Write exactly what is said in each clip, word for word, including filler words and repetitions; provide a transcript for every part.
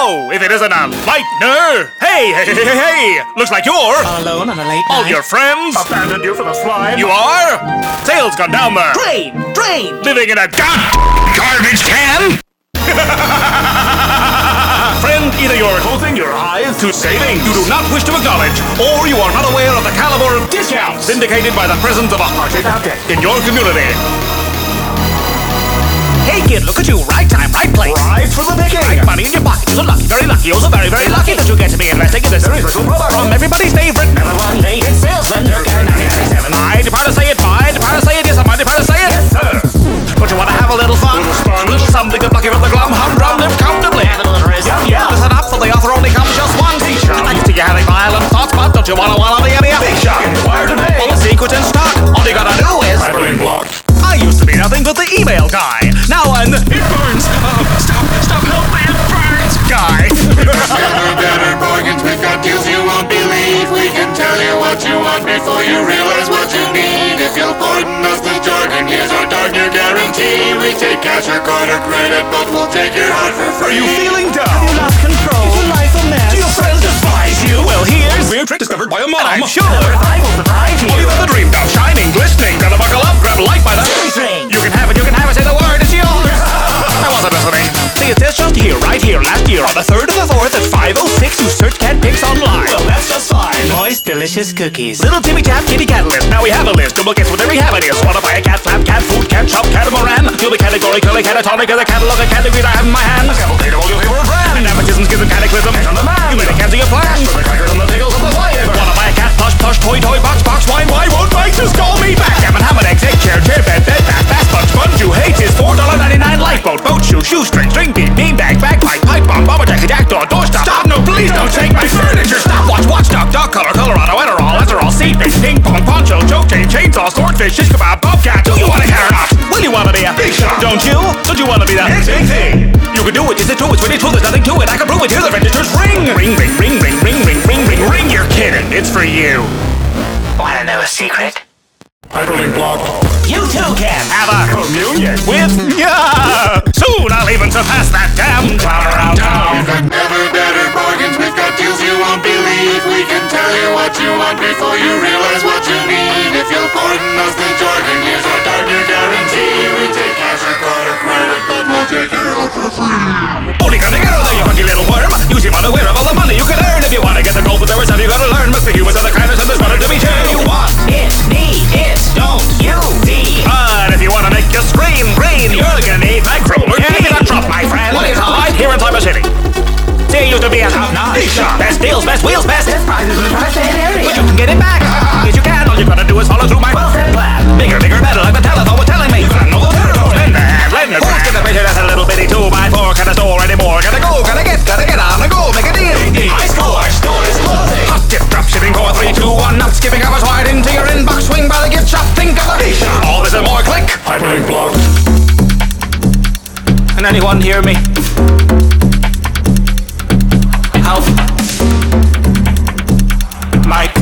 Oh, if it isn't a lightener! Hey, hey, hey, hey, hey! Looks like you're All alone on a late all night. your friends. Abandoned you for the slime. You are? Sales gone down there. Drain! Drain! Living in a god garbage can? Friend, either you're Closing your eyes to saving you do not wish to acknowledge, or you are not aware of the caliber of discounts indicated by the presence of a Arcade object. in your community. Hey kid, look at you. Right time, right place. Rise for the picking. Right money in your pocket. You're so lucky, very lucky. You're so very, very lucky that you get to be investing in this Special product. from everybody's favorite number one rated salesman, Durkin nineteen ninety-seven. I depart to say it, I depart to say it, yes, I might depart to say it. Yes, sir. Don't you want to have a little fun? Little fun. Little something good lucky from the glum, humdrum, live comfortably. Have a little risk. Yeah, yeah. Listen up, for the author only comes just one teacher. I can see you having violent thoughts, but don't you want to want the area? Big shot. Inquire today. All the secrets in stock. All you gotta do is. Hyperlink blocked. I used to be nothing but the email guy. Now I'm the It burns. Oh, stop, stop, help me, it burns. guy. Better, better bargains, we've got deals you won't believe. We can tell you what you want before you realize what you need. If you'll pardon us the jargon, here's our darn near guarantee. We take cash or card or credit, but we'll take your heart for Are free. you feeling You down? lost control. Is your life a mess? Do your friends despise you? Well, here's weird trick discovered by a mom. I'm sure. I will surprise What you. you ever dreamed of? Shining, glistening. Gotta buckle up, grab a light by the Everything. You can have it, you can have it. Say the word, it's yours. I wasn't listening. See, it's this just here, right here, last year, on the third and the fourth at five oh six. You search cat pics online. Well, that's just fine. Moist, delicious cookies. Little Timmy Tap Kitty Cat list. Now we have a list. Duplicates with every habit is. Wanna buy a cat flap, cat food, cat shop, catamaran? You'll be categorically catatonic of the catalog of categories I have in my hand. Cavalcade of all your favorite brands. And nepotism, schism, cataclysm. On the man. You made a cancel your plans. For the crackers and the pickles of the flyover. Wanna buy a cat plush, plush, toy, toy, box, box, wine, why won't Mike just call me back? Gammon, ham and eggs, egg, chair, chair, bed, bed, bath, bath, sponge, sponge, you hate his four dollar ninety-nine lifeboat, boat shoe, shoestring, string beat, bean bag, bagpipe, pipe bomb, bomber jacket, jackdaw, doorstop. Stop, no, please don't take my furniture. Stop, watch, watchdog, dog color, Colorado, Adderall, Adderall, seed bait, ping pong, poncho, choke chain, chainsaw, swordfish, shish kebab, bobcat. Do you want a cat or not? Will you wanna be a Big shot. Don't you? Don't you wanna be the Next big thing. You can do it, is it true? It's really true, there's nothing to it. I can prove it, hear the registers ring. Ring, ring, ring, ring, ring, ring, ring, ring, ring. You're kidding, it's for you. Wanna know a secret? Hyperlink blocked. You too can. Have a Communion. with ya. Soon I'll even surpass that damn clown around town. We've got never better bargains, we've got deals you won't believe. We can tell you what you want before you realize what you need. If you'll pardon us the jargon, here's our darn near guarantee. We take cash or card or credit, but we'll take your heart for free. Only gonna get out there, you funky little worm. You seem unaware of all the money you can earn. If you wanna get the gold, but there is something you gotta learn. Must be humans are the kindness and there's better to be too. You want it, need it, don't you need? But if you wanna make you scream green, you're gonna need that groomer. Give me that drop, my friend. What is it? Right here in Cyber City. See, you used to be a top notch. Big shot. Best deals, best wheels, best. Prizes in the tri-state area. But you can get it back. Yes, you can. All you gotta do is follow through my Well said, lad. bigger, bigger, better, like the telephone was telling me. You gotta know the territory. Lend a hand, lend a hand. Who's gonna picture that's a little bitty two by four kind of store anymore? Gotta go, gotta get, gotta get on the go, make a deal. High score. Store is closing. Hot tip, drop shipping, four, three, two, one. Not skipping hours wide into your inbox. Swing by the gift shop. Think of the Big shot. all this and more. Click. Hyperlink blocked. Can anyone hear me? Help. Mike.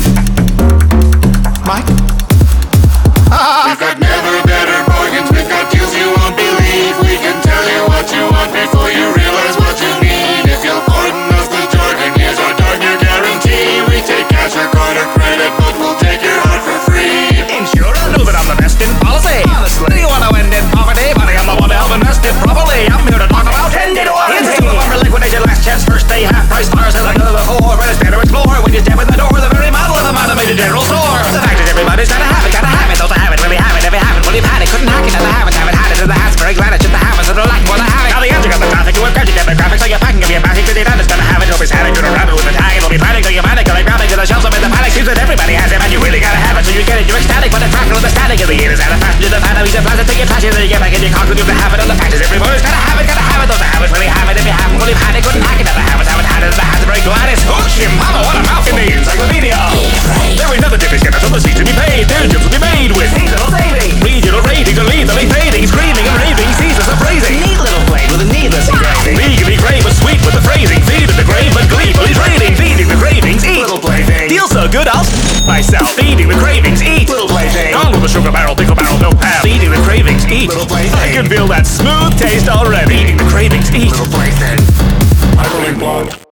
Mike? We've got never better bargains, we've got deals you won't believe. We can tell you what you want before you realize what you need. If you'll pardon us the jargon, here's our darn near guarantee. We take cash or card or credit, but we'll take your heart for free. Insurer knew that I'm the best in policy. Honestly. Do you want to end in poverty? Buddy, I'm the one to help invest it properly. I'm here to talk about ten to one. Instant lumber liquidation, last chance, first day, half price, fire sale, like never before. Right, it's better explore when you step in the door. The very model of a automated general store. The fact is everybody's gotta have it, gotta have it. Those I have it, really have it. If you haven't, well, you've had it. Couldn't hack it, never have it, haven't had it. In the hats for advantage, in the habits that are lacking for the having. Now the answer got the traffic, you have got you get the graphics. So you're packing up your bag, because your dad is gonna have it. You'll be sad, you're gonna wrap it with the tag. It'll be panic, so you panic, you'll be grabbing to the shelves up in the panic. Seems that everybody has it, and you really gotta have it. So you get it, you're ecstatic, but it's fractal, the static of the year is out of passenger, the fan of easy plastic, take your passion, then you get back in your car, you have to have it. And the fact is everybody's gotta have it, gotta have it. Those I have it, really have it. If you haven't, well, you've had it, couldn't hack it. Never have it, haven't had it. The hat's very glad it's hooch him. Mama, what a mouth in the encyclopedia. There ain't nothing different, get until the seats to be paid. Their jobs will be made with Seasonal savings. regional ratings are legally fading, screaming and raving, ceaseless appraising. Neat little blade with a needless engraving. Legally grave but sweet with the phrasing. Feed the grave but gleefully trading. Feeding the cravings, eat. Little plaything. Deal so good, I'll myself. Feeding the cravings, eat. Little plaything. Gone with the sugar barrel, pickle barrel, milk pan. Feeding the cravings, eat. Little plaything. I can feel that smooth taste already. Feeding the cravings, eat. Little plaything. Hyperlink blocked.